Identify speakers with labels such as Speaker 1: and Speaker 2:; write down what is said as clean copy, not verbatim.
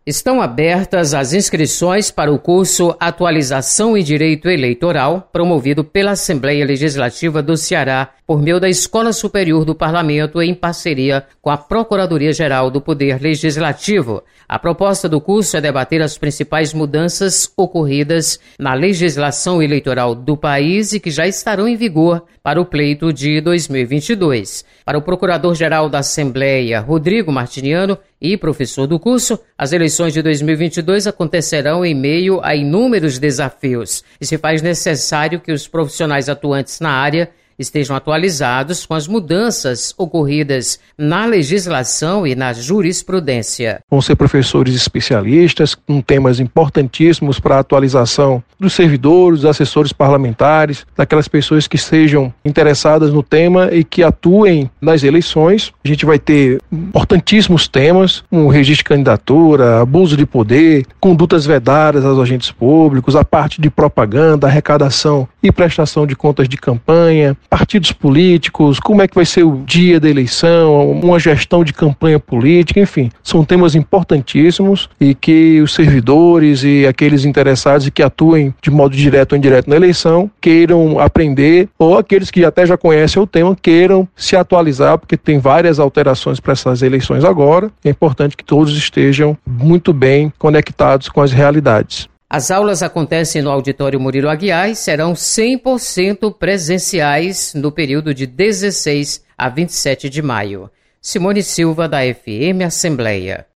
Speaker 1: Estão abertas as inscrições para o curso Atualização em Direito Eleitoral, promovido pela Assembleia Legislativa do Ceará, por meio da Escola Superior do Parlamento, em parceria com a Procuradoria-Geral do Poder Legislativo. A proposta do curso é debater as principais mudanças ocorridas na legislação eleitoral do país e que já estarão em vigor para o pleito de 2022. Para o Procurador-Geral da Assembleia, Rodrigo Martiniano, e professor do curso, as eleições de 2022 acontecerão em meio a inúmeros desafios e se faz necessário que os profissionais atuantes na área estejam atualizados com as mudanças ocorridas na legislação e na jurisprudência.
Speaker 2: Vão ser professores especialistas com temas importantíssimos para a atualização dos servidores, dos assessores parlamentares, daquelas pessoas que sejam interessadas no tema e que atuem nas eleições. A gente vai ter importantíssimos temas, como registro de candidatura, abuso de poder, condutas vedadas aos agentes públicos, a parte de propaganda, arrecadação e prestação de contas de campanha, partidos políticos, como é que vai ser o dia da eleição, uma gestão de campanha política, enfim, são temas importantíssimos e que os servidores e aqueles interessados e que atuem de modo direto ou indireto na eleição queiram aprender, ou aqueles que até já conhecem o tema queiram se atualizar, porque tem várias alterações para essas eleições agora. É importante que todos estejam muito bem conectados com as realidades.
Speaker 1: As aulas acontecem no Auditório Murilo Aguiar e serão 100% presenciais no período de 16 a 27 de maio. Simone Silva, da FM Assembleia.